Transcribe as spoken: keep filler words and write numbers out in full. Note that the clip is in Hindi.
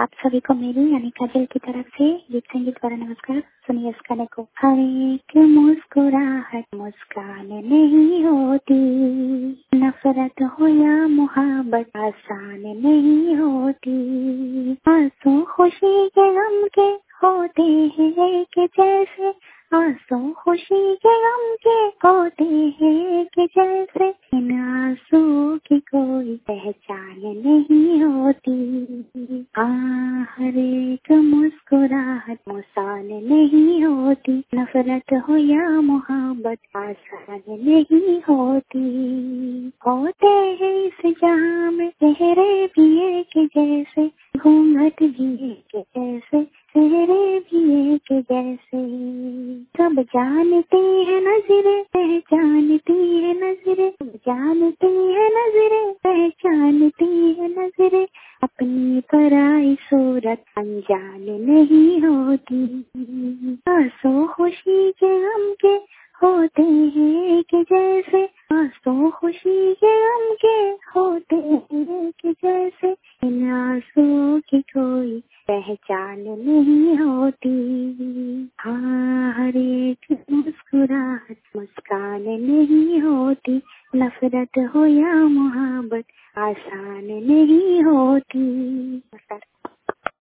आप सभी को मेरी यानी काजल की तरफ से गीत संगीत द्वारा नमस्कार। सुनिए इस गाने को। हर एक मुस्कुराहट मुस्कान नहीं होती, नफरत हो या मोहब्बत आसान नहीं होती। आंसू खुशी के गम के होते हैं एक जैसे, आंसू खुशी के गम के होते हैं एक जैसे। इन आंसुओं की कोई पहचान नहीं होती। हाँ, हर एक मुस्कुराहट मुसान नहीं होती, नफरत हो या मोहब्बत आसान नहीं होती। होते हैं इस जहाँ में चेहरे भी एक जैसे, घूंघट भी एक जैसे, चेहरे भी एक जैसे। सब जानती है नजरें पहचानती है नजरें, सब जानती है नजरें पहचानती है नजरें। अपनी पराई सूरत अनजान नहीं होती। आंसू खुशी के गम के होते हैं एक जैसे, आंसू खुशी के गम के होते हैं एक जैसे। इन आंसुओं की कोई पहचान नहीं होती। हाँ, हर एक मुस्कुराहट मुस्कान नहीं होती, नफरत हो या मोहब्बत आसान नहीं होती।